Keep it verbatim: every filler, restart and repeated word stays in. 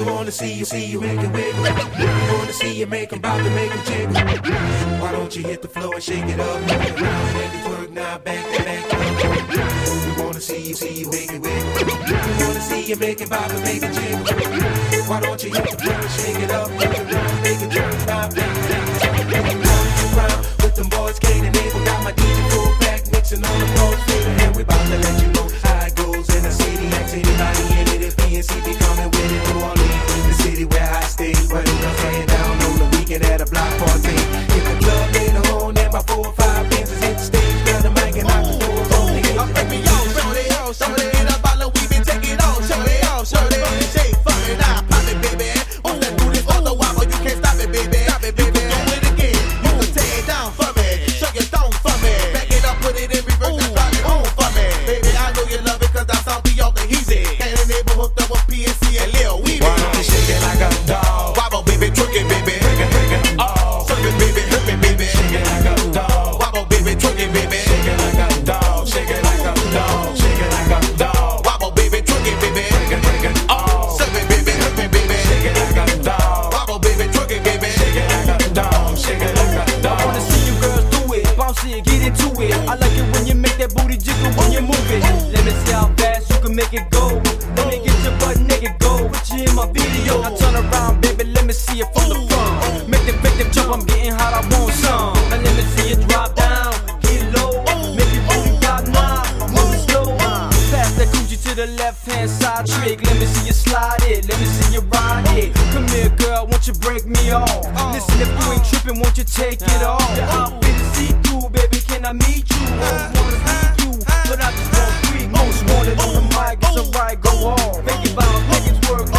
We wanna see you, see you make it wiggle. We wanna see you make 'em bop and make 'em jiggle. Why don't you hit the floor and shake it up? Move it around, make it twerk now, back to back up. We wanna see you, see you make it wiggle. We wanna see you make it bop and make it jiggle. Why don't you hit the floor and shake it up? Move it around, make it twerk now, back to back up. Round with them boys, Kane and Abel, got my D J full back, mixing on the floor, and we about to let you know how it goes in the city. Ask anybody in it if P N C be coming with it. New Orleans, the city where I stay, but it's not playing down on the weekend at a block party. Hit the club later on, and my four or five dances hit the stage, grab the mic and knock the doors on. I'm baby, yo, show it, yo, show it in a bottle, we been taking on. Show it, yo, show it, shake, fuck it, now pop it, baby. Oh, let's do this all the while, but you can't stop it, baby. Stop it, baby. Do it again. You can tear it down for me, show your thong for me. Back it up, put it in reverse and start it on for me. Baby, I know you love it 'cause that sound be off the easy. Can't enable hooked up with P N C and Lil Weezy. Why don't you shake it like a dog? Wobble, baby, twerk it, baby. Break it, break it, oh. Shake it, baby, hurt me, baby. Shake it like a dog. Wobble, baby, twerk it, baby. Shake it like a dog. Shake it like a dog. Shake it like a dog. Wobble, baby, twerk it, baby. Break it, break it, oh. Shake it, baby, hurt me, baby. Shake it like a dog. Wobble, baby, twerk it, baby. Shake it like a dog. Shake it like a dog. I wanna see you girls do it, bounce it, get into it. I like it when you make that booty jiggle when you move it. Let me see how fast you can make it go. Let me get your butt naked, go. Put you in my video. Now turn around, baby, let me see it from the front. Make them, make them jump, I'm getting hot, I want some. Now let me see you drop down, get low. Make your booty pop now, move it slow. Pass that coochie to the left hand side trick. Let me see you slide it, let me see you ride it. Come here, girl, won't you break me off? Listen, if you ain't tripping, won't you take it off? Your outfit is see-through, baby, can I meet you? Most wanna meet you, but I just want free. Most wanted on the mic, it's alright, go on. Make it bounce, make it twerk,